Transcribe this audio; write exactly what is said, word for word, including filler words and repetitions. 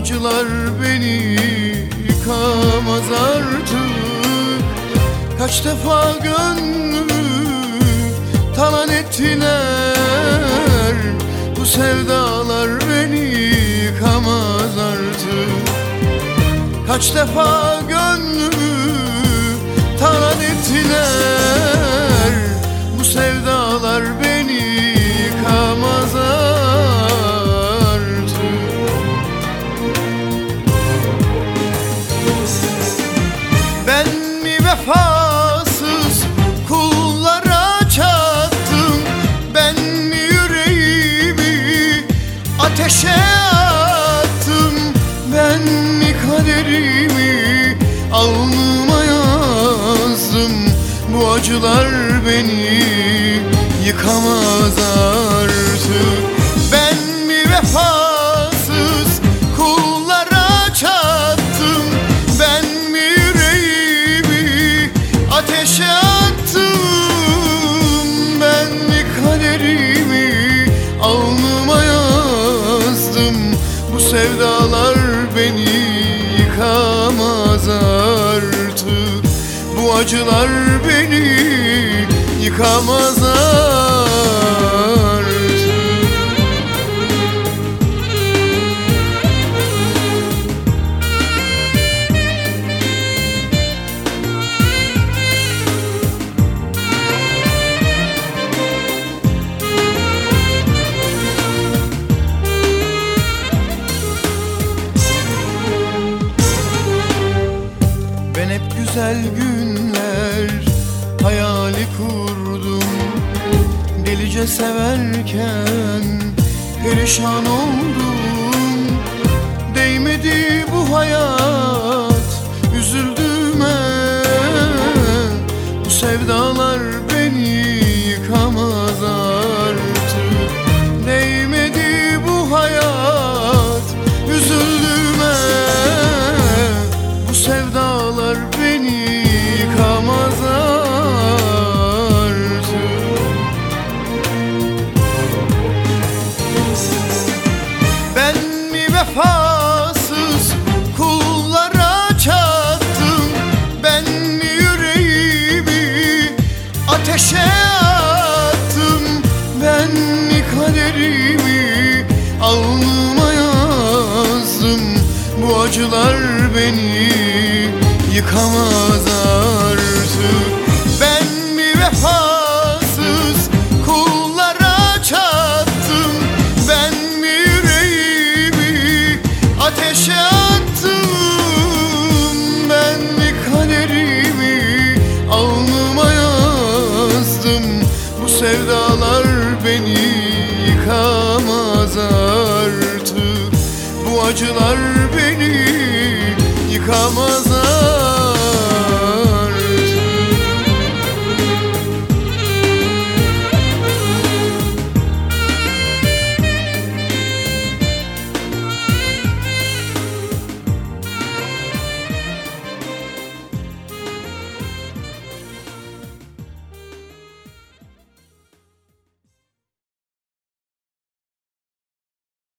acılar beni yıkamaz artık. Kaç defa gönlümü talan ettiler, bu sevdalar beni yıkamaz artık. Kaç defa gönlümü talan ettiler, bu sevdalar beni yıkamaz artık. Ben mi vefasız kullara çattım, ben mi yüreğimi ateşe attım, ben mi kaderimi alnıma yazdım. Bu acılar beni yıkamaz artık. Ben mi vefasız kullara çattım, ben mi yüreğimi ateşe attım, ben mi kaderimi alnıma yazdım. Bu sevdalar beni yıkamaz artık. Bu acılar beni yıkamaz artık. Ben hep güzel günler hayali kurdum, delice severken perişan oldum. Değmedi bu hayat üzüldüğüme, bu sevdalar beni yıkamaz artık. Değmedi bu hayat üzüldüğüme, bu sevdalar beni yıkamaz artık. Ben mi vefasız kullara çattım, ben mi yüreğimi ateşe attım, ben mi kaderimi alnıma yazdım. Bu acılar beni yıkamaz artık. Ben mi vefasız kullara çattım, ben mi yüreğimi ateşe attım, ben mi kaderimi alnıma yazdım. Bu sevdalar beni yıkamaz artık. Bu acılar beni yıkamaz artık.